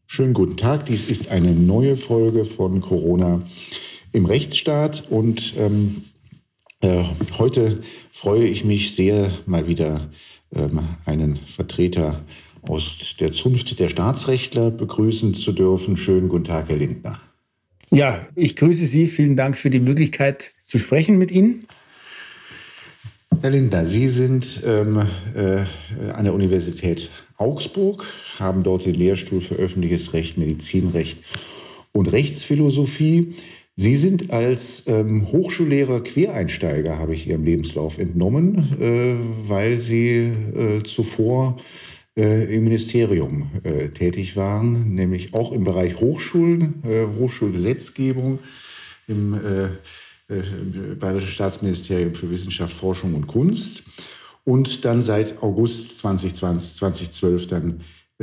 Schönen guten Tag. Dies ist eine neue Folge von Corona im Rechtsstaat. Und heute freue ich mich sehr, mal wieder einen Vertreter aus der Zunft der Staatsrechtler begrüßen zu dürfen. Schönen guten Tag, Herr Lindner. Ja, ich grüße Sie. Vielen Dank für die Möglichkeit zu sprechen mit Ihnen. Herr Lindner, Sie sind an der Universität Augsburg, haben dort den Lehrstuhl für öffentliches Recht, Medizinrecht und Rechtsphilosophie. Sie sind als Hochschullehrer Quereinsteiger, habe ich Ihrem Lebenslauf entnommen, weil Sie zuvor im Ministerium tätig waren, nämlich auch im Bereich Hochschulen, Hochschulgesetzgebung, im Bayerischen Staatsministerium für Wissenschaft, Forschung und Kunst und dann seit August 2012 dann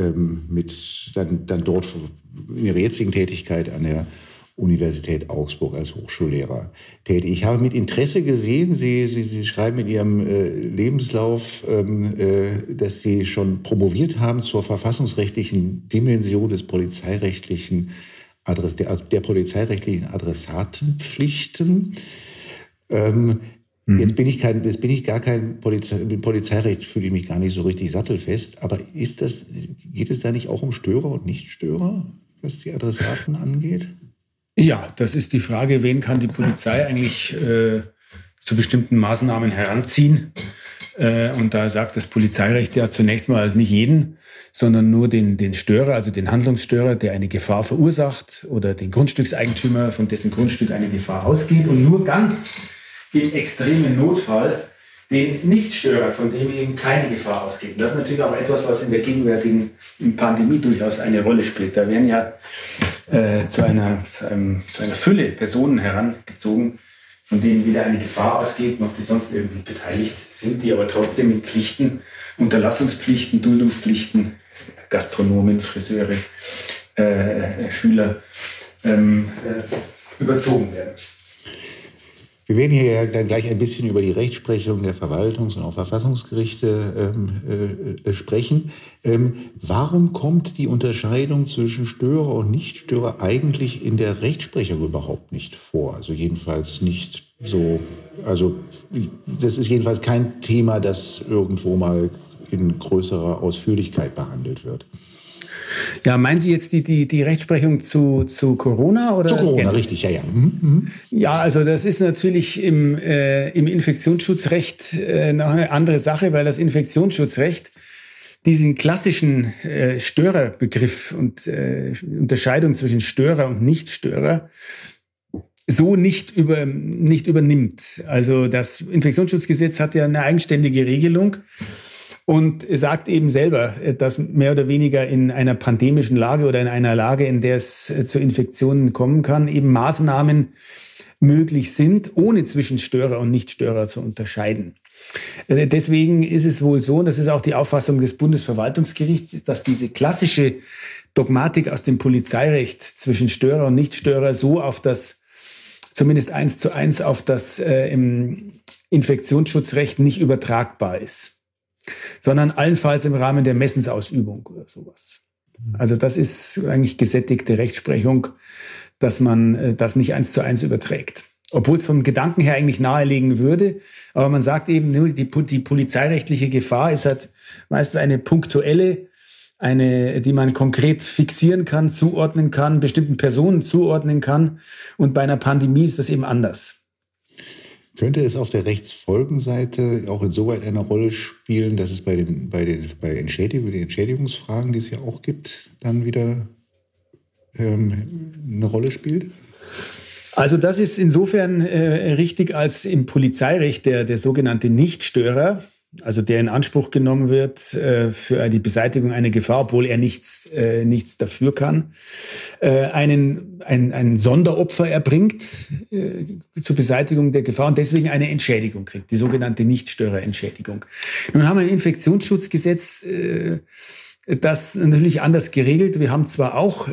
dort in ihrer jetzigen Tätigkeit an der Universität Augsburg als Hochschullehrer tätig. Ich habe mit Interesse gesehen, Sie schreiben in Ihrem Lebenslauf, dass Sie schon promoviert haben zur verfassungsrechtlichen Dimension des polizeirechtlichen der polizeirechtlichen Adressatenpflichten. Jetzt bin ich gar kein im Polizeirecht fühle ich mich gar nicht so richtig sattelfest. Aber geht es da nicht auch um Störer und Nichtstörer, was die Adressaten angeht? Ja, das ist die Frage, wen kann die Polizei eigentlich zu bestimmten Maßnahmen heranziehen? Und da sagt das Polizeirecht ja zunächst mal nicht jeden, sondern nur den Störer, also den Handlungsstörer, der eine Gefahr verursacht, oder den Grundstückseigentümer, von dessen Grundstück eine Gefahr ausgeht, und nur ganz im extremen Notfall den Nichtstörer, von dem eben keine Gefahr ausgeht. Und das ist natürlich auch etwas, was in der gegenwärtigen Pandemie durchaus eine Rolle spielt. Da werden ja zu einer Fülle Personen herangezogen, von denen weder eine Gefahr ausgeht, noch die sonst irgendwie beteiligt sind, die aber trotzdem in Pflichten, Unterlassungspflichten, Duldungspflichten, Gastronomen, Friseure, Schüler überzogen werden. Wir werden hier ja dann gleich ein bisschen über die Rechtsprechung der Verwaltungs- und auch Verfassungsgerichte sprechen. Warum kommt die Unterscheidung zwischen Störer und Nichtstörer eigentlich in der Rechtsprechung überhaupt nicht vor? Also jedenfalls nicht so, also das ist jedenfalls kein Thema, das irgendwo mal in größerer Ausführlichkeit behandelt wird. Ja, meinen Sie jetzt die Rechtsprechung zu Corona? Oder? Zu Corona, richtig, ja. Ja, also das ist natürlich im Infektionsschutzrecht noch eine andere Sache, weil das Infektionsschutzrecht diesen klassischen Störerbegriff und Unterscheidung zwischen Störer und Nichtstörer so nicht übernimmt. Also das Infektionsschutzgesetz hat ja eine eigenständige Regelung und sagt eben selber, dass mehr oder weniger in einer pandemischen Lage oder in einer Lage, in der es zu Infektionen kommen kann, eben Maßnahmen möglich sind, ohne zwischen Störer und Nichtstörer zu unterscheiden. Deswegen ist es wohl so, und das ist auch die Auffassung des Bundesverwaltungsgerichts, dass diese klassische Dogmatik aus dem Polizeirecht zwischen Störer und Nichtstörer so auf das, zumindest 1:1 auf das im Infektionsschutzrecht nicht übertragbar ist, sondern allenfalls im Rahmen der Messensausübung oder sowas. Also das ist eigentlich gesättigte Rechtsprechung, dass man das nicht 1:1 überträgt. Obwohl es vom Gedanken her eigentlich nahelegen würde. Aber man sagt eben, die polizeirechtliche Gefahr ist halt meistens eine punktuelle, die man konkret fixieren kann, zuordnen kann, bestimmten Personen zuordnen kann. Und bei einer Pandemie ist das eben anders. Könnte es auf der Rechtsfolgenseite auch insoweit eine Rolle spielen, dass es bei Entschädigungsfragen, die es ja auch gibt, dann wieder eine Rolle spielt? Also das ist insofern richtig, als im Polizeirecht der sogenannte Nichtstörer, also der in Anspruch genommen wird für die Beseitigung einer Gefahr, obwohl er nichts dafür kann, ein Sonderopfer erbringt zur Beseitigung der Gefahr und deswegen eine Entschädigung kriegt, die sogenannte Nichtstörerentschädigung. Nun haben wir im Infektionsschutzgesetz das natürlich anders geregelt. Wir haben zwar auch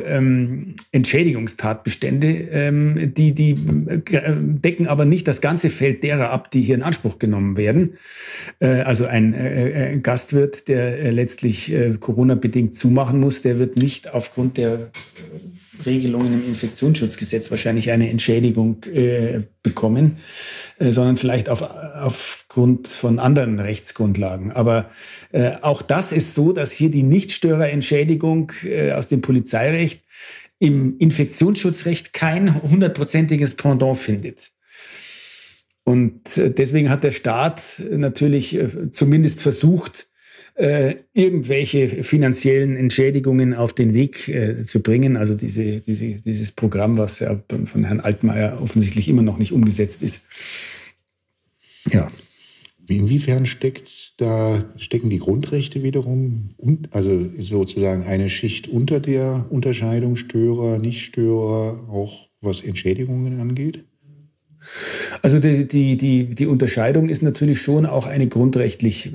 Entschädigungstatbestände, die decken aber nicht das ganze Feld derer ab, die hier in Anspruch genommen werden. Also ein Gastwirt, der letztlich Corona-bedingt zumachen muss, der wird nicht aufgrund der Regelungen im Infektionsschutzgesetz wahrscheinlich eine Entschädigung bekommen, sondern vielleicht aufgrund von anderen Rechtsgrundlagen. Aber auch das ist so, dass hier die Nichtstörerentschädigung aus dem Polizeirecht im Infektionsschutzrecht kein 100%iges Pendant findet. Und deswegen hat der Staat natürlich zumindest versucht, irgendwelche finanziellen Entschädigungen auf den Weg zu bringen. Also dieses Programm, was ja von Herrn Altmaier offensichtlich immer noch nicht umgesetzt ist. Ja. Inwiefern stecken die Grundrechte wiederum, also sozusagen eine Schicht unter der Unterscheidung Störer, Nichtstörer, auch was Entschädigungen angeht? Also die Unterscheidung ist natürlich schon auch eine grundrechtlich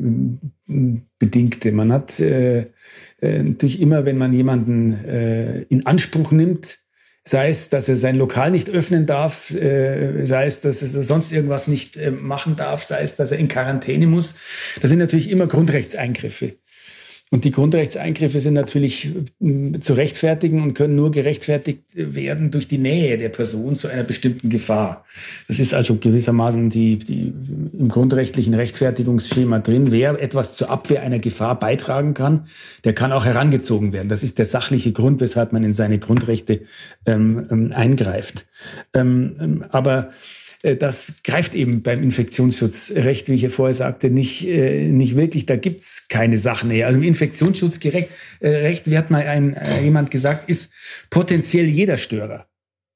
bedingte. Man hat natürlich immer, wenn man jemanden in Anspruch nimmt, sei es, dass er sein Lokal nicht öffnen darf, sei es, dass er sonst irgendwas nicht machen darf, sei es, dass er in Quarantäne muss, das sind natürlich immer Grundrechtseingriffe. Und die Grundrechtseingriffe sind natürlich zu rechtfertigen und können nur gerechtfertigt werden durch die Nähe der Person zu einer bestimmten Gefahr. Das ist also gewissermaßen im grundrechtlichen Rechtfertigungsschema drin. Wer etwas zur Abwehr einer Gefahr beitragen kann, der kann auch herangezogen werden. Das ist der sachliche Grund, weshalb man in seine Grundrechte eingreift. Aber das greift eben beim Infektionsschutzrecht, wie ich ja vorher sagte, nicht wirklich. Da gibt es keine Sachnähe. Also im Infektionsschutzrecht, wie hat mal jemand gesagt, ist potenziell jeder Störer.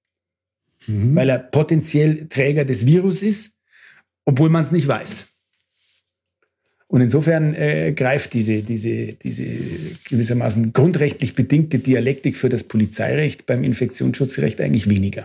Weil er potenziell Träger des Virus ist, obwohl man es nicht weiß. Und insofern greift diese gewissermaßen grundrechtlich bedingte Dialektik für das Polizeirecht beim Infektionsschutzrecht eigentlich weniger.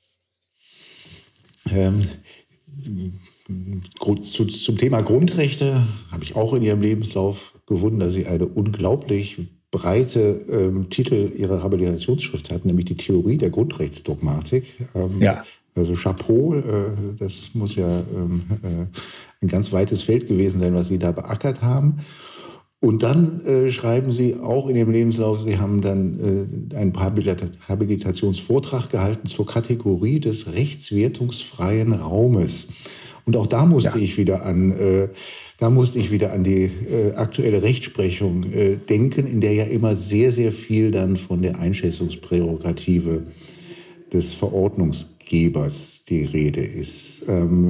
Zum Thema Grundrechte habe ich auch in Ihrem Lebenslauf gefunden, dass Sie eine unglaublich breite Titel Ihrer Habilitationsschrift hatten, nämlich die Theorie der Grundrechtsdogmatik. Ja. Also Chapeau, das muss ja ein ganz weites Feld gewesen sein, was Sie da beackert haben. Und dann schreiben Sie auch in Ihrem Lebenslauf, Sie haben dann einen Habilitationsvortrag gehalten zur Kategorie des rechtswertungsfreien Raumes. Und auch da musste ich wieder an die aktuelle Rechtsprechung denken, in der ja immer sehr, sehr viel dann von der Einschätzungsprärogative des Verordnungsgebers die Rede ist.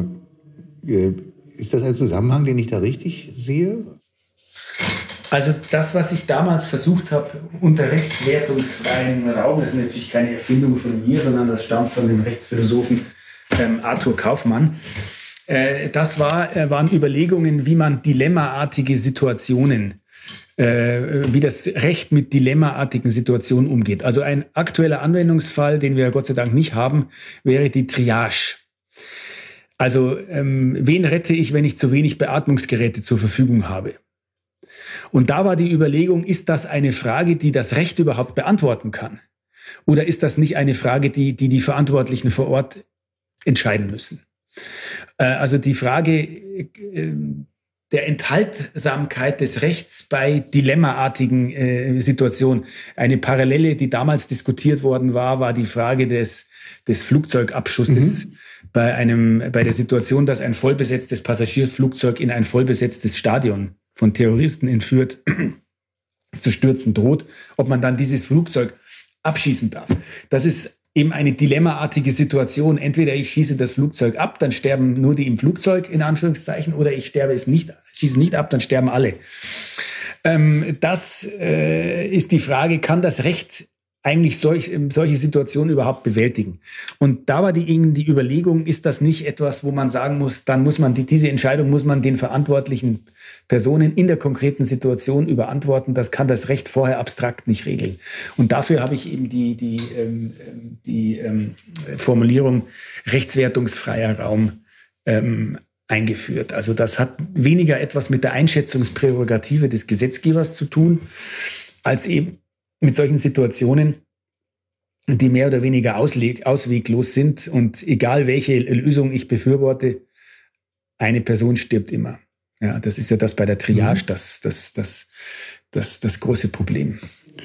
Ist das ein Zusammenhang, den ich da richtig sehe? Also das, was ich damals versucht habe, unter rechtswertungsfreien Raum, das ist natürlich keine Erfindung von mir, sondern das stammt von dem Rechtsphilosophen Arthur Kaufmann. Das waren Überlegungen, wie man dilemmaartige Situationen, wie das Recht mit dilemmaartigen Situationen umgeht. Also ein aktueller Anwendungsfall, den wir Gott sei Dank nicht haben, wäre die Triage. Also wen rette ich, wenn ich zu wenig Beatmungsgeräte zur Verfügung habe? Und da war die Überlegung, ist das eine Frage, die das Recht überhaupt beantworten kann? Oder ist das nicht eine Frage, die Verantwortlichen vor Ort entscheiden müssen? Also die Frage der Enthaltsamkeit des Rechts bei dilemmaartigen Situationen. Eine Parallele, die damals diskutiert worden war die Frage des Flugzeugabschusses bei der Situation, dass ein vollbesetztes Passagierflugzeug in ein vollbesetztes Stadion von Terroristen entführt, zu stürzen droht, ob man dann dieses Flugzeug abschießen darf. Das ist eben eine dilemmaartige Situation. Entweder ich schieße das Flugzeug ab, dann sterben nur die im Flugzeug, in Anführungszeichen, oder ich schieße nicht ab, dann sterben alle. Das ist die Frage, kann das Recht eigentlich solche Situationen überhaupt bewältigen? Und da war die Überlegung, ist das nicht etwas, wo man sagen muss, dann muss man diese Entscheidung muss man den verantwortlichen Personen in der konkreten Situation überantworten. Das kann das Recht vorher abstrakt nicht regeln. Und dafür habe ich eben die Formulierung rechtswertungsfreier Raum eingeführt. Also das hat weniger etwas mit der Einschätzungsprärogative des Gesetzgebers zu tun, als eben mit solchen Situationen, die mehr oder weniger ausweglos sind. Und egal welche Lösung ich befürworte, eine Person stirbt immer. Ja, das ist ja das bei der Triage, das große Problem.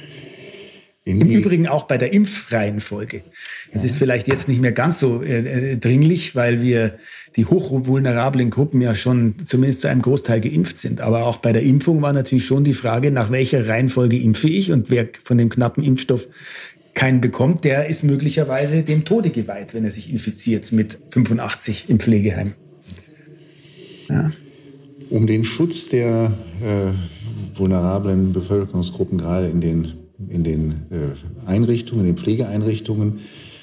Im Übrigen auch bei der Impfreihenfolge. Das ist vielleicht jetzt nicht mehr ganz so dringlich, weil wir die hochvulnerablen Gruppen ja schon zumindest zu einem Großteil geimpft sind. Aber auch bei der Impfung war natürlich schon die Frage, nach welcher Reihenfolge impfe ich? Und wer von dem knappen Impfstoff keinen bekommt, der ist möglicherweise dem Tode geweiht, wenn er sich infiziert mit 85 im Pflegeheim. Ja. Um den Schutz der vulnerablen Bevölkerungsgruppen, gerade in den Einrichtungen, in den Pflegeeinrichtungen,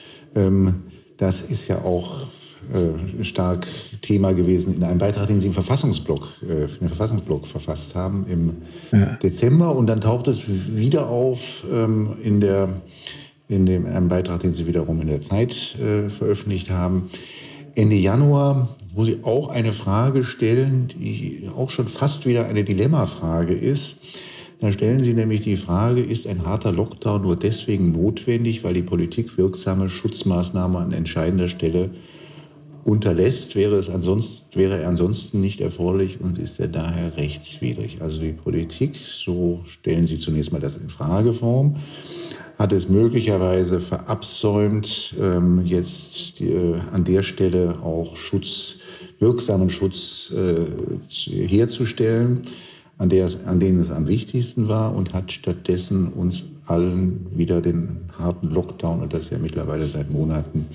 das ist ja auch stark Thema gewesen in einem Beitrag, den Sie für den Verfassungsblog verfasst haben im Dezember. Und dann taucht es wieder auf in einem Beitrag, den Sie wiederum in der Zeit veröffentlicht haben, Ende Januar, wo Sie auch eine Frage stellen, die auch schon fast wieder eine Dilemmafrage ist. Da stellen Sie nämlich die Frage, ist ein harter Lockdown nur deswegen notwendig, weil die Politik wirksame Schutzmaßnahmen an entscheidender Stelle unterlässt? Wäre er ansonsten nicht erforderlich und ist er daher rechtswidrig? Also die Politik, so stellen Sie zunächst mal das in Frageform, hat es möglicherweise verabsäumt, jetzt an der Stelle auch wirksamen Schutz herzustellen, an denen es am wichtigsten war, und hat stattdessen uns allen wieder den harten Lockdown, und das ja mittlerweile seit Monaten,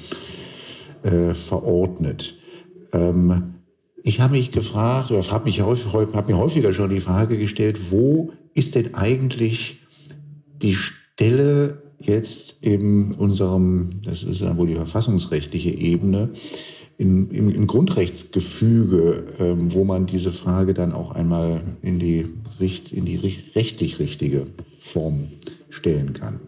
verordnet. Ich habe mich gefragt, oder habe mir häufiger schon die Frage gestellt, wo ist denn eigentlich die Stelle jetzt in unserem, das ist ja wohl die verfassungsrechtliche Ebene, im Grundrechtsgefüge, wo man diese Frage dann auch einmal in die rechtlich richtige Form stellen kann.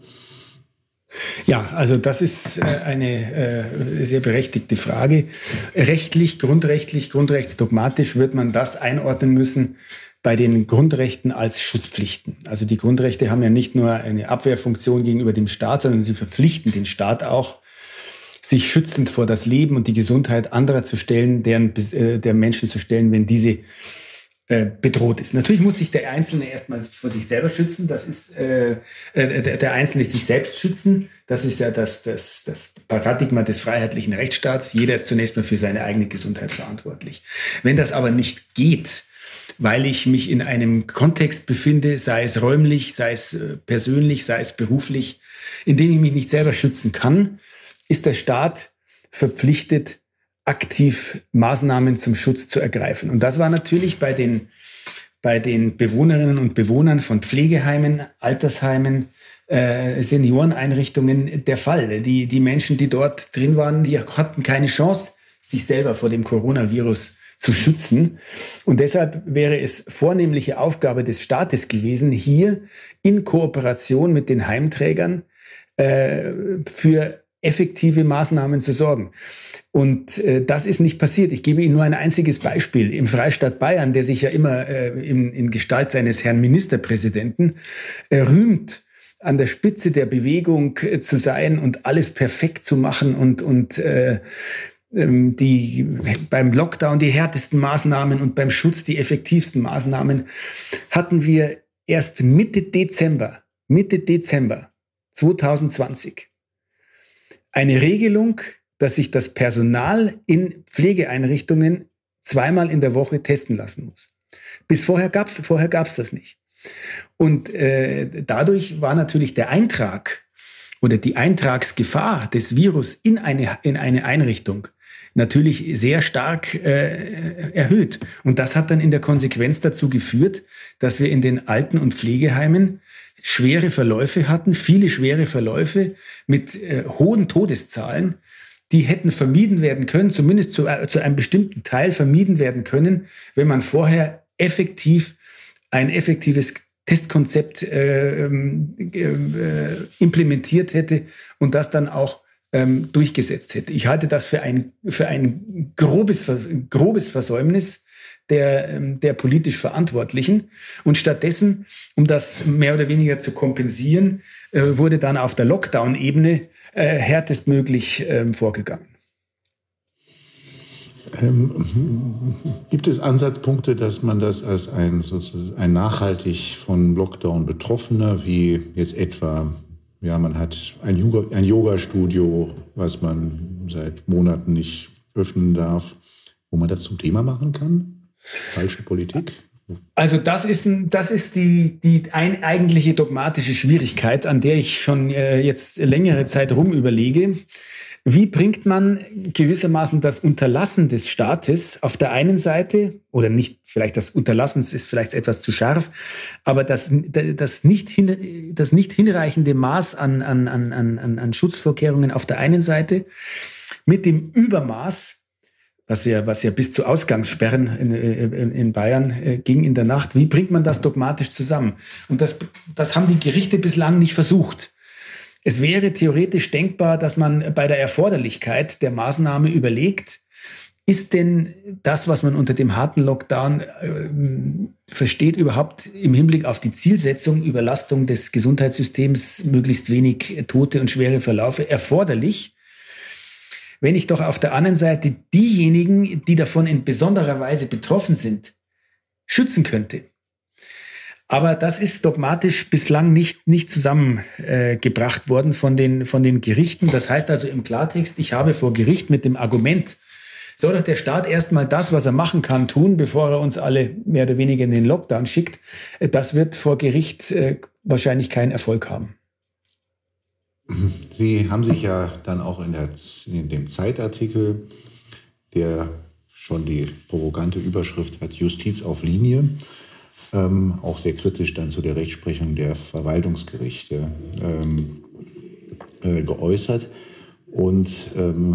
Ja, also das ist eine sehr berechtigte Frage. Rechtlich, grundrechtsdogmatisch wird man das einordnen müssen bei den Grundrechten als Schutzpflichten. Also die Grundrechte haben ja nicht nur eine Abwehrfunktion gegenüber dem Staat, sondern sie verpflichten den Staat auch, sich schützend vor das Leben und die Gesundheit anderer zu stellen, der Menschen zu stellen, wenn diese bedroht ist. Natürlich muss sich der Einzelne erstmal vor sich selber schützen. Das ist der Einzelne sich selbst schützen. Das ist ja das Paradigma des freiheitlichen Rechtsstaats. Jeder ist zunächst mal für seine eigene Gesundheit verantwortlich. Wenn das aber nicht geht, weil ich mich in einem Kontext befinde, sei es räumlich, sei es persönlich, sei es beruflich, in dem ich mich nicht selber schützen kann, ist der Staat verpflichtet, aktiv Maßnahmen zum Schutz zu ergreifen. Und das war natürlich bei den Bewohnerinnen und Bewohnern von Pflegeheimen, Altersheimen, Senioreneinrichtungen der Fall. Die Menschen, die dort drin waren, die hatten keine Chance, sich selber vor dem Coronavirus zu schützen. Und deshalb wäre es vornehmliche Aufgabe des Staates gewesen, hier in Kooperation mit den Heimträgern für effektive Maßnahmen zu sorgen. Und das ist nicht passiert. Ich gebe Ihnen nur ein einziges Beispiel. Im Freistaat Bayern, der sich ja immer in Gestalt seines Herrn Ministerpräsidenten rühmt, an der Spitze der Bewegung zu sein und alles perfekt zu machen und beim Lockdown die härtesten Maßnahmen und beim Schutz die effektivsten Maßnahmen, hatten wir erst Mitte Dezember 2020 eine Regelung, dass sich das Personal in Pflegeeinrichtungen zweimal in der Woche testen lassen muss. Vorher gab's das nicht. Und dadurch war natürlich der Eintrag oder die Eintragsgefahr des Virus in eine Einrichtung natürlich sehr stark erhöht. Und das hat dann in der Konsequenz dazu geführt, dass wir in den Alten- und Pflegeheimen schwere Verläufe hatten, viele schwere Verläufe mit hohen Todeszahlen, die hätten vermieden werden können, zumindest zu einem bestimmten Teil vermieden werden können, wenn man vorher ein effektives Testkonzept implementiert hätte und das dann auch durchgesetzt hätte. Ich halte das für ein grobes Versäumnis der politisch Verantwortlichen. Und stattdessen, um das mehr oder weniger zu kompensieren, wurde dann auf der Lockdown-Ebene härtestmöglich vorgegangen. Gibt es Ansatzpunkte, dass man das als ein nachhaltig von Lockdown Betroffener, wie jetzt etwa, ja, man hat ein Yoga-Studio, was man seit Monaten nicht öffnen darf, wo man das zum Thema machen kann? Falsche Politik? Also das ist die eigentliche dogmatische Schwierigkeit, an der ich schon jetzt längere Zeit rumüberlege. Wie bringt man gewissermaßen das Unterlassen des Staates auf der einen Seite, oder nicht, vielleicht das Unterlassen ist vielleicht etwas zu scharf, aber das nicht hinreichende Maß an Schutzvorkehrungen auf der einen Seite mit dem Übermaß, was ja bis zu Ausgangssperren in Bayern ging in der Nacht. Wie bringt man das dogmatisch zusammen? Und das haben die Gerichte bislang nicht versucht. Es wäre theoretisch denkbar, dass man bei der Erforderlichkeit der Maßnahme überlegt, ist denn das, was man unter dem harten Lockdown versteht, überhaupt im Hinblick auf die Zielsetzung, Überlastung des Gesundheitssystems, möglichst wenig Tote und schwere Verläufe erforderlich, wenn ich doch auf der anderen Seite diejenigen, die davon in besonderer Weise betroffen sind, schützen könnte. Aber das ist dogmatisch bislang nicht zusammengebracht worden von den Gerichten. Das heißt also im Klartext, ich habe vor Gericht mit dem Argument, soll doch der Staat erstmal das, was er machen kann, tun, bevor er uns alle mehr oder weniger in den Lockdown schickt. Das wird vor Gericht wahrscheinlich keinen Erfolg haben. Sie haben sich ja dann auch in dem Zeitartikel, der schon die provokante Überschrift hat, Justiz auf Linie, auch sehr kritisch dann zu der Rechtsprechung der Verwaltungsgerichte geäußert und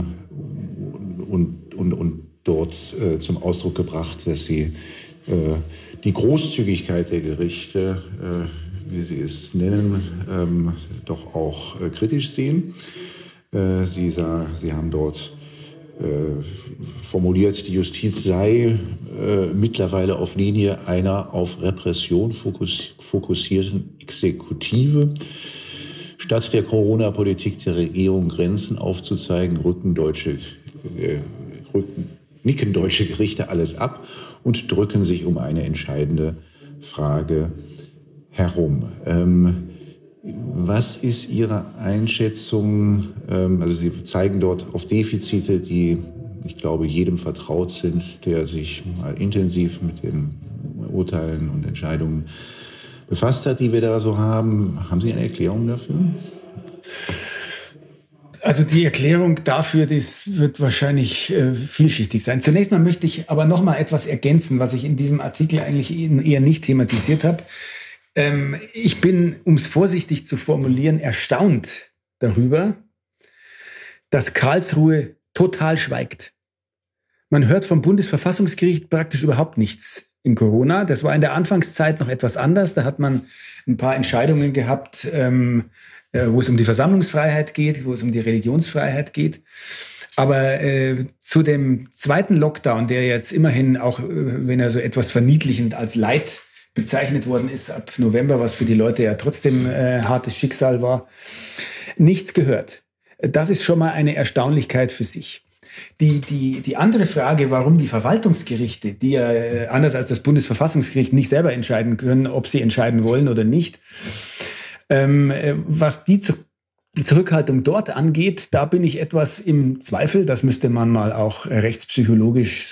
dort zum Ausdruck gebracht, dass sie die Großzügigkeit der Gerichte, wie Sie es nennen, doch auch kritisch sehen. Sie haben dort formuliert, die Justiz sei mittlerweile auf Linie einer auf Repression fokussierten Exekutive. Statt der Corona-Politik der Regierung Grenzen aufzuzeigen, nicken deutsche Gerichte alles ab und drücken sich um eine entscheidende Frage herum. Was ist Ihre Einschätzung? Also Sie zeigen dort auf Defizite, die, ich glaube, jedem vertraut sind, der sich mal intensiv mit den Urteilen und Entscheidungen befasst hat, die wir da so haben. Haben Sie eine Erklärung dafür? Also die Erklärung dafür, das wird wahrscheinlich vielschichtig sein. Zunächst mal möchte ich aber noch mal etwas ergänzen, was ich in diesem Artikel eigentlich eher nicht thematisiert habe. Ich bin, um es vorsichtig zu formulieren, erstaunt darüber, dass Karlsruhe total schweigt. Man hört vom Bundesverfassungsgericht praktisch überhaupt nichts in Corona. Das war in der Anfangszeit noch etwas anders. Da hat man ein paar Entscheidungen gehabt, wo es um die Versammlungsfreiheit geht, wo es um die Religionsfreiheit geht. Aber zu dem zweiten Lockdown, der jetzt immerhin auch, wenn er so etwas verniedlichend als Leid bezeichnet worden ist, ab November, was für die Leute ja trotzdem hartes Schicksal war, nichts gehört. Das ist schon mal eine Erstaunlichkeit für sich. Die andere Frage, warum die Verwaltungsgerichte, die ja anders als das Bundesverfassungsgericht nicht selber entscheiden können, ob sie entscheiden wollen oder nicht, was die Zurückhaltung dort angeht, da bin ich etwas im Zweifel. Das müsste man mal auch rechtspsychologisch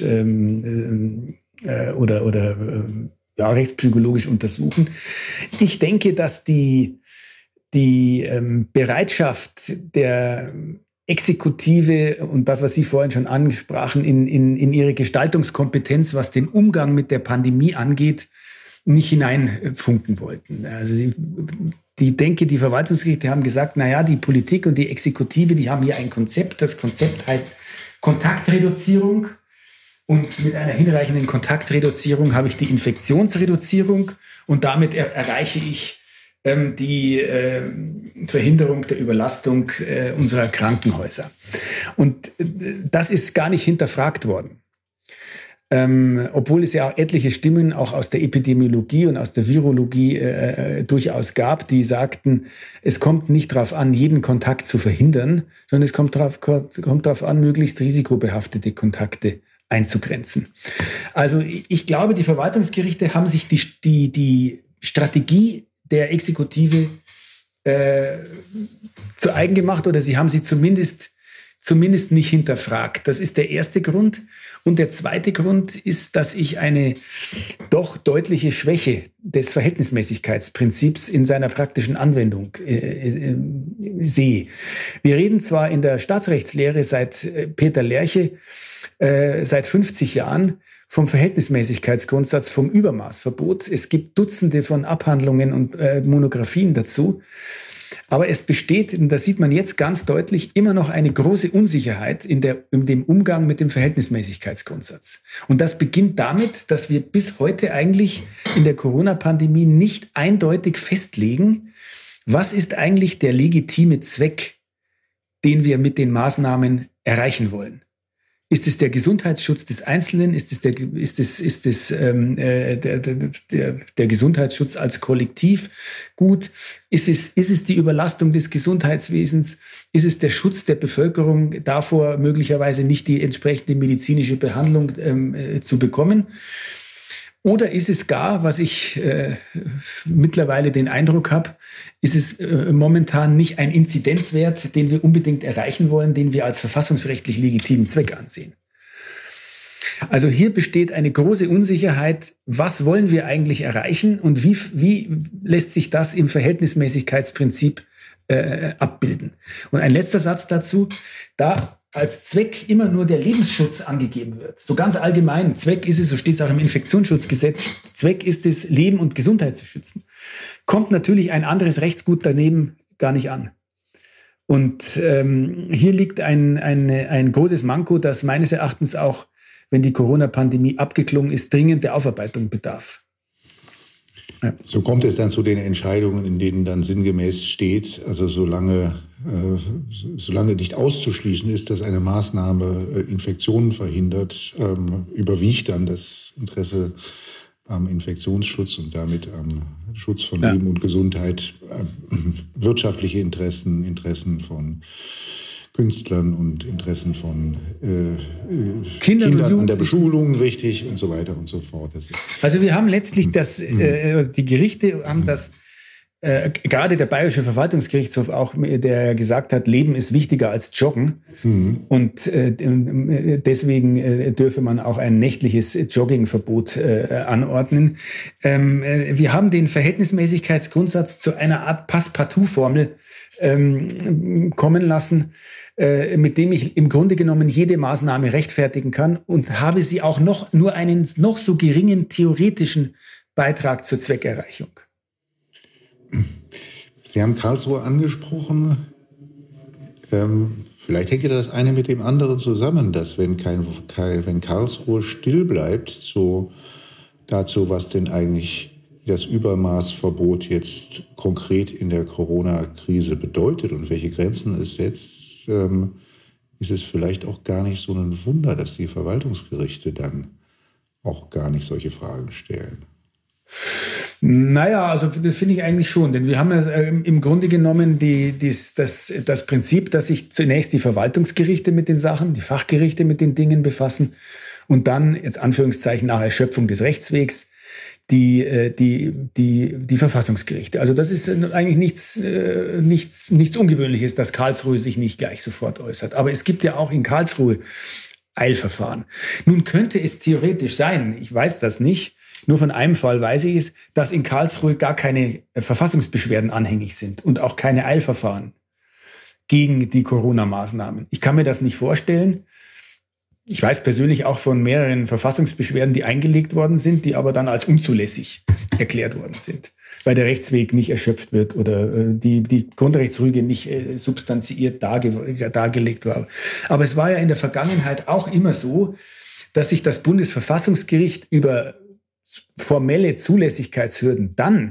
rechtspsychologisch untersuchen. Ich denke, dass die Bereitschaft der Exekutive und das, was Sie vorhin schon ansprachen, in ihre Gestaltungskompetenz, was den Umgang mit der Pandemie angeht, nicht hineinfunken wollten. Also die Verwaltungsgerichte haben gesagt, naja, die Politik und die Exekutive, die haben hier ein Konzept. Das Konzept heißt Kontaktreduzierung. Und mit einer hinreichenden Kontaktreduzierung habe ich die Infektionsreduzierung und damit erreiche ich die Verhinderung der Überlastung unserer Krankenhäuser. Und das ist gar nicht hinterfragt worden. Obwohl es ja auch etliche Stimmen auch aus der Epidemiologie und aus der Virologie durchaus gab, die sagten, es kommt nicht darauf an, jeden Kontakt zu verhindern, sondern es kommt darauf an, möglichst risikobehaftete Kontakte einzugrenzen. Also ich glaube, die Verwaltungsgerichte haben sich die Strategie der Exekutive zu eigen gemacht, oder sie haben sie zumindest nicht hinterfragt. Das ist der erste Grund. Und der zweite Grund ist, dass ich eine doch deutliche Schwäche des Verhältnismäßigkeitsprinzips in seiner praktischen Anwendung sehe. Wir reden zwar in der Staatsrechtslehre seit Peter Lerche seit 50 Jahren vom Verhältnismäßigkeitsgrundsatz, vom Übermaßverbot. Es gibt Dutzende von Abhandlungen und Monographien dazu. Aber es besteht, und das sieht man jetzt ganz deutlich, immer noch eine große Unsicherheit in dem Umgang mit dem Verhältnismäßigkeitsgrundsatz. Und das beginnt damit, dass wir bis heute eigentlich in der Corona-Pandemie nicht eindeutig festlegen, was ist eigentlich der legitime Zweck, den wir mit den Maßnahmen erreichen wollen. Ist es der Gesundheitsschutz des Einzelnen? Ist es der Gesundheitsschutz als Kollektiv gut? Ist es die Überlastung des Gesundheitswesens? Ist es der Schutz der Bevölkerung davor, möglicherweise nicht die entsprechende medizinische Behandlung zu bekommen? Oder ist es gar, was ich mittlerweile den Eindruck habe, ist es momentan nicht ein Inzidenzwert, den wir unbedingt erreichen wollen, den wir als verfassungsrechtlich legitimen Zweck ansehen? Also hier besteht eine große Unsicherheit, was wollen wir eigentlich erreichen und wie lässt sich das im Verhältnismäßigkeitsprinzip abbilden? Und ein letzter Satz dazu, da als Zweck immer nur der Lebensschutz angegeben wird. So ganz allgemein, Zweck ist es, so steht es auch im Infektionsschutzgesetz, Zweck ist es, Leben und Gesundheit zu schützen. Kommt natürlich ein anderes Rechtsgut daneben gar nicht an. Und hier liegt ein großes Manko, das meines Erachtens auch, wenn die Corona-Pandemie abgeklungen ist, dringend der Aufarbeitung bedarf. Ja. So kommt es dann zu den Entscheidungen, in denen dann sinngemäß steht, also solange nicht auszuschließen ist, dass eine Maßnahme Infektionen verhindert, überwiegt dann das Interesse am Infektionsschutz und damit am Schutz von Leben und Gesundheit, wirtschaftliche Interessen von Künstlern und Interessen von Kindern an der Beschulung, richtig, und so weiter und so fort. Also wir haben letztlich die Gerichte haben das, gerade der Bayerische Verwaltungsgerichtshof auch, der gesagt hat, Leben ist wichtiger als Joggen. Und deswegen dürfe man auch ein nächtliches Joggingverbot anordnen. Wir haben den Verhältnismäßigkeitsgrundsatz zu einer Art Passepartout-Formel kommen lassen, mit dem ich im Grunde genommen jede Maßnahme rechtfertigen kann und habe sie auch nur einen noch so geringen theoretischen Beitrag zur Zweckerreichung. Sie haben Karlsruhe angesprochen. Vielleicht hängt ja das eine mit dem anderen zusammen, dass wenn Karlsruhe still bleibt, dazu, was denn eigentlich das Übermaßverbot jetzt konkret in der Corona-Krise bedeutet und welche Grenzen es setzt, ist es vielleicht auch gar nicht so ein Wunder, dass die Verwaltungsgerichte dann auch gar nicht solche Fragen stellen. Naja, also das finde ich eigentlich schon, denn wir haben ja im Grunde genommen das Prinzip, dass sich zunächst die Verwaltungsgerichte mit den Sachen, die Fachgerichte mit den Dingen befassen und dann, jetzt Anführungszeichen, nach Erschöpfung des Rechtswegs, die Verfassungsgerichte. Also das ist eigentlich nichts Ungewöhnliches, dass Karlsruhe sich nicht gleich sofort äußert. Aber es gibt ja auch in Karlsruhe Eilverfahren. Nun könnte es theoretisch sein, ich weiß das nicht, nur von einem Fall weiß ich es, dass in Karlsruhe gar keine Verfassungsbeschwerden anhängig sind und auch keine Eilverfahren gegen die Corona-Maßnahmen. Ich kann mir das nicht vorstellen. Ich weiß persönlich auch von mehreren Verfassungsbeschwerden, die eingelegt worden sind, die aber dann als unzulässig erklärt worden sind, weil der Rechtsweg nicht erschöpft wird oder die Grundrechtsrüge nicht substanziiert dargelegt war. Aber es war ja in der Vergangenheit auch immer so, dass sich das Bundesverfassungsgericht über formelle Zulässigkeitshürden dann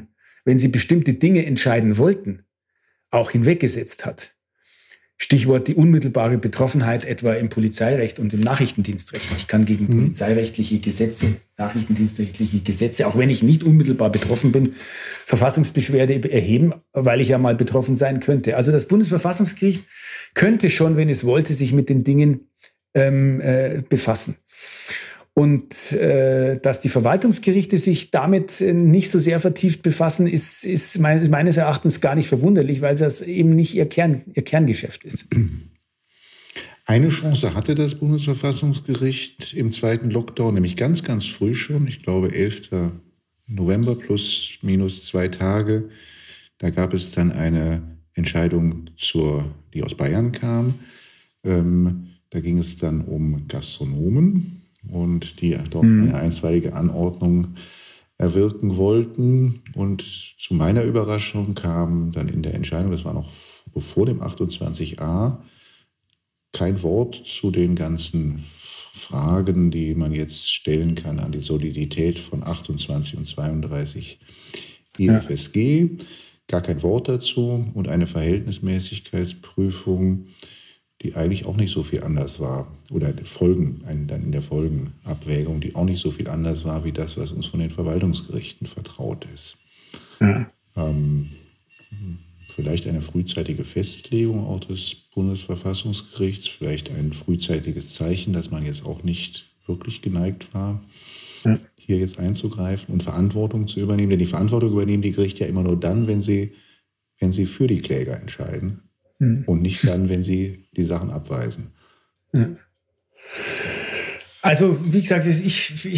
wenn sie bestimmte Dinge entscheiden wollten, auch hinweggesetzt hat. Stichwort die unmittelbare Betroffenheit etwa im Polizeirecht und im Nachrichtendienstrecht. Ich kann gegen polizeirechtliche Gesetze, nachrichtendienstrechtliche Gesetze, auch wenn ich nicht unmittelbar betroffen bin, Verfassungsbeschwerde erheben, weil ich ja mal betroffen sein könnte. Also das Bundesverfassungsgericht könnte schon, wenn es wollte, sich mit den Dingen befassen. Und dass die Verwaltungsgerichte sich damit nicht so sehr vertieft befassen, ist meines Erachtens gar nicht verwunderlich, weil das eben nicht ihr Kerngeschäft ist. Eine Chance hatte das Bundesverfassungsgericht im zweiten Lockdown, nämlich ganz, ganz früh schon, ich glaube 11. November plus minus 2 Tage. Da gab es dann eine Entscheidung, die aus Bayern kam. Da ging es dann um Gastronomen und die dort eine einstweilige Anordnung erwirken wollten. Und zu meiner Überraschung kam dann in der Entscheidung, das war noch vor dem 28a, kein Wort zu den ganzen Fragen, die man jetzt stellen kann an die Solidität von 28 und 32 IFSG. Gar kein Wort dazu und eine Verhältnismäßigkeitsprüfung, die eigentlich auch nicht so viel anders war, oder dann in der Folgenabwägung, die auch nicht so viel anders war wie das, was uns von den Verwaltungsgerichten vertraut ist. Ja. Vielleicht eine frühzeitige Festlegung auch des Bundesverfassungsgerichts, vielleicht ein frühzeitiges Zeichen, dass man jetzt auch nicht wirklich geneigt war, hier jetzt einzugreifen und Verantwortung zu übernehmen. Denn die Verantwortung übernehmen die Gerichte ja immer nur dann, wenn sie für die Kläger entscheiden. Und nicht dann, wenn sie die Sachen abweisen. Ja. Also, wie gesagt, das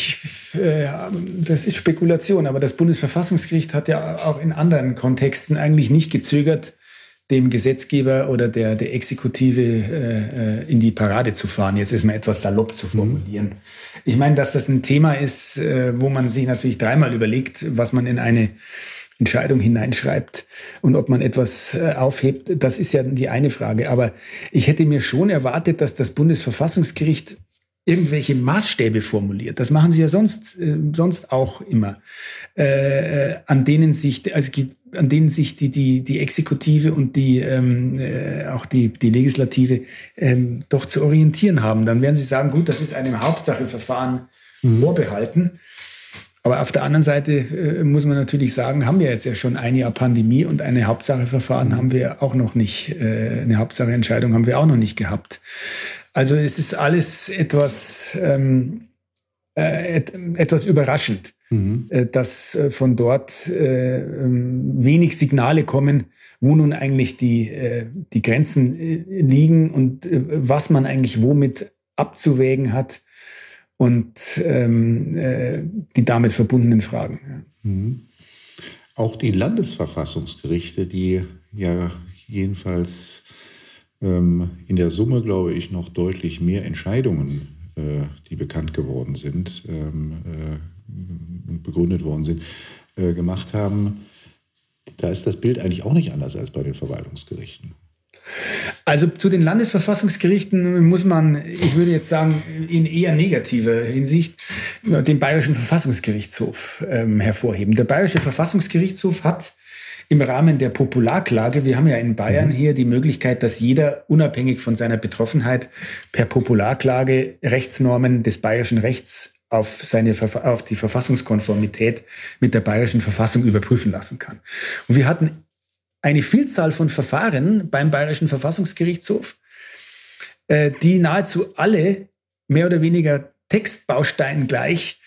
ist Spekulation, aber das Bundesverfassungsgericht hat ja auch in anderen Kontexten eigentlich nicht gezögert, dem Gesetzgeber oder der Exekutive in die Parade zu fahren. Jetzt ist mal etwas salopp zu formulieren. Ich meine, dass das ein Thema ist, wo man sich natürlich dreimal überlegt, was man in eine Entscheidung hineinschreibt und ob man etwas aufhebt, das ist ja die eine Frage. Aber ich hätte mir schon erwartet, dass das Bundesverfassungsgericht irgendwelche Maßstäbe formuliert. Das machen sie ja sonst auch immer, an denen sich die Exekutive und auch die Legislative doch zu orientieren haben. Dann werden sie sagen, gut, das ist einem Hauptsacheverfahren vorbehalten. Aber auf der anderen Seite muss man natürlich sagen, haben wir jetzt ja schon ein Jahr Pandemie und eine Hauptsacheverfahren haben wir auch noch nicht, eine Hauptsacheentscheidung haben wir auch noch nicht gehabt. Also es ist alles etwas überraschend, dass von dort wenig Signale kommen, wo nun eigentlich die Grenzen liegen und was man eigentlich womit abzuwägen hat. Und die damit verbundenen Fragen. Ja. Auch die Landesverfassungsgerichte, die ja jedenfalls in der Summe, glaube ich, noch deutlich mehr Entscheidungen, die bekannt geworden sind, begründet worden sind, gemacht haben, da ist das Bild eigentlich auch nicht anders als bei den Verwaltungsgerichten. Also zu den Landesverfassungsgerichten muss man, ich würde jetzt sagen, in eher negativer Hinsicht den Bayerischen Verfassungsgerichtshof hervorheben. Der Bayerische Verfassungsgerichtshof hat im Rahmen der Popularklage, wir haben ja in Bayern hier die Möglichkeit, dass jeder unabhängig von seiner Betroffenheit per Popularklage Rechtsnormen des bayerischen Rechts auf die Verfassungskonformität mit der bayerischen Verfassung überprüfen lassen kann. Und wir hatten eine Vielzahl von Verfahren beim Bayerischen Verfassungsgerichtshof, die nahezu alle mehr oder weniger Textbaustein gleich,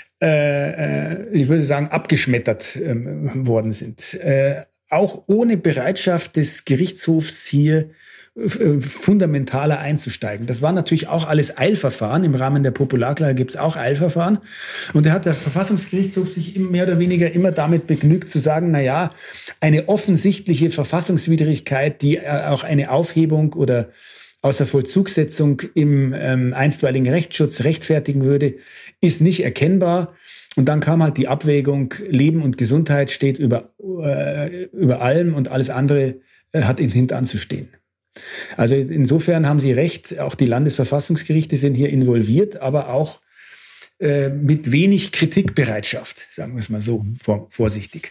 ich würde sagen, abgeschmettert worden sind. Auch ohne Bereitschaft des Gerichtshofs hier fundamentaler einzusteigen. Das war natürlich auch alles Eilverfahren. Im Rahmen der Popularklage gibt es auch Eilverfahren. Und da hat der Verfassungsgerichtshof sich mehr oder weniger immer damit begnügt zu sagen, naja, eine offensichtliche Verfassungswidrigkeit, die auch eine Aufhebung oder außer Vollzugssetzung im einstweiligen Rechtsschutz rechtfertigen würde, ist nicht erkennbar. Und dann kam halt die Abwägung, Leben und Gesundheit steht über allem und alles andere hat hinten zu stehen. Also insofern haben Sie recht, auch die Landesverfassungsgerichte sind hier involviert, aber auch mit wenig Kritikbereitschaft, sagen wir es mal so, vorsichtig.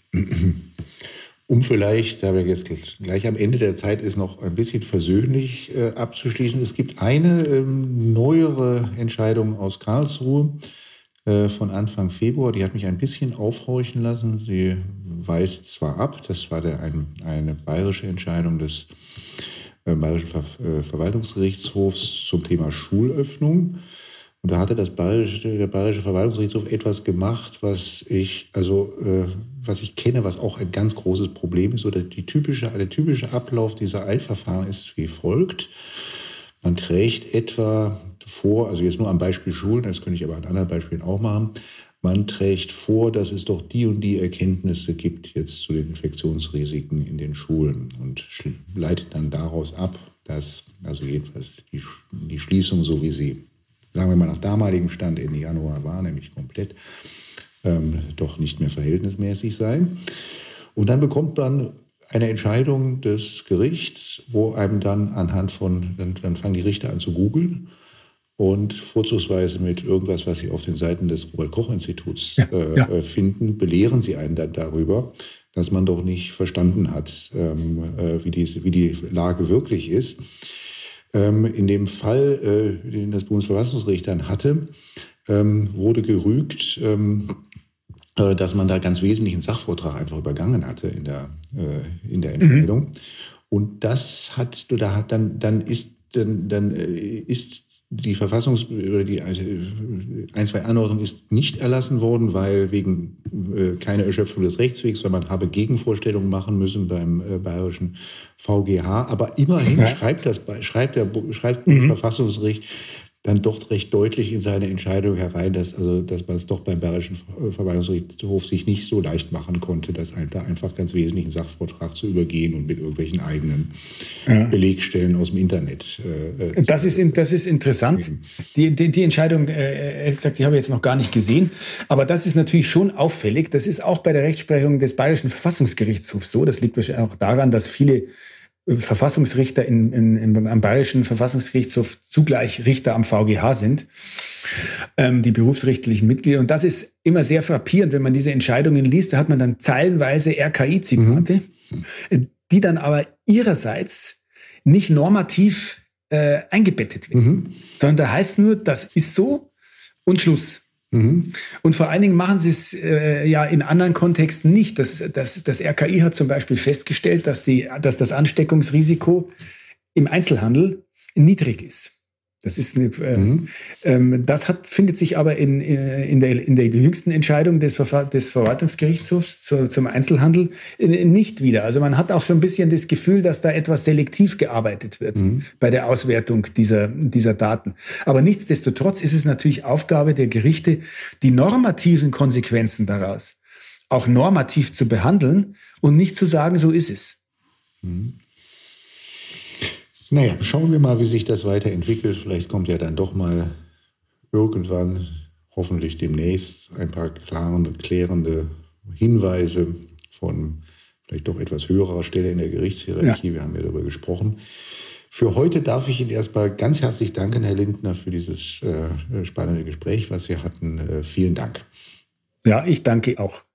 Um vielleicht, da wir jetzt gleich am Ende der Zeit ist, noch ein bisschen versöhnlich abzuschließen. Es gibt eine neuere Entscheidung aus Karlsruhe von Anfang Februar. Die hat mich ein bisschen aufhorchen lassen. Sie weist zwar ab, das war eine bayerische Entscheidung des Bayerischen Verwaltungsgerichtshofs zum Thema Schulöffnung. Und da hatte der Bayerische Verwaltungsgerichtshof etwas gemacht, was ich kenne, was auch ein ganz großes Problem ist. Oder der typische Ablauf dieser Eilverfahren ist wie folgt. Man trägt etwa vor, also jetzt nur am Beispiel Schulen, das könnte ich aber an anderen Beispielen auch machen, man trägt vor, dass es doch die und die Erkenntnisse gibt jetzt zu den Infektionsrisiken in den Schulen und leitet dann daraus ab, dass also jedenfalls die Schließung, so wie sie, sagen wir mal, nach damaligem Stand Ende Januar war, nämlich komplett, doch nicht mehr verhältnismäßig sei. Und dann bekommt man eine Entscheidung des Gerichts, wo einem dann dann fangen die Richter an zu googeln und vorzugsweise mit irgendwas, was sie auf den Seiten des Robert-Koch-Instituts finden, belehren sie einen dann darüber, dass man doch nicht verstanden hat, wie die Lage wirklich ist. In dem Fall, den das Bundesverfassungsgericht dann hatte, wurde gerügt, dass man da ganz wesentlichen Sachvortrag einfach übergangen hatte in der Entscheidung. Und das dann ist die die Einstweiler-Anordnung ist nicht erlassen worden, weil wegen keine Erschöpfung des Rechtswegs, weil man habe Gegenvorstellungen machen müssen beim bayerischen VGH. Aber immerhin schreibt das Verfassungsgericht dann doch recht deutlich in seine Entscheidung herein, dass man es doch beim Bayerischen Verwaltungsgerichtshof sich nicht so leicht machen konnte, das einfach ganz wesentlichen Sachvortrag zu übergehen und mit irgendwelchen eigenen Belegstellen aus dem Internet. Das ist interessant. Die Entscheidung, ehrlich gesagt, die habe ich jetzt noch gar nicht gesehen, aber das ist natürlich schon auffällig. Das ist auch bei der Rechtsprechung des Bayerischen Verfassungsgerichtshofs so. Das liegt wahrscheinlich auch daran, dass viele Verfassungsrichter am Bayerischen Verfassungsgerichtshof zugleich Richter am VGH sind, die berufsrichterlichen Mitglieder. Und das ist immer sehr frappierend, wenn man diese Entscheidungen liest. Da hat man dann zeilenweise RKI-Zitate, die dann aber ihrerseits nicht normativ eingebettet werden, sondern da heißt nur, das ist so und Schluss. Und vor allen Dingen machen sie es in anderen Kontexten nicht. Das RKI hat zum Beispiel festgestellt, dass das Ansteckungsrisiko im Einzelhandel niedrig ist. Das ist findet sich aber in der jüngsten Entscheidung des Verwaltungsgerichtshofs zum Einzelhandel nicht wieder. Also man hat auch schon ein bisschen das Gefühl, dass da etwas selektiv gearbeitet wird bei der Auswertung dieser Daten. Aber nichtsdestotrotz ist es natürlich Aufgabe der Gerichte, die normativen Konsequenzen daraus auch normativ zu behandeln und nicht zu sagen, so ist es. Naja, schauen wir mal, wie sich das weiterentwickelt. Vielleicht kommt ja dann doch mal irgendwann, hoffentlich demnächst, ein paar klärende Hinweise von vielleicht doch etwas höherer Stelle in der Gerichtshierarchie. Ja. Wir haben ja darüber gesprochen. Für heute darf ich Ihnen erstmal ganz herzlich danken, Herr Lindner, für dieses spannende Gespräch, was wir hatten. Vielen Dank. Ja, ich danke auch.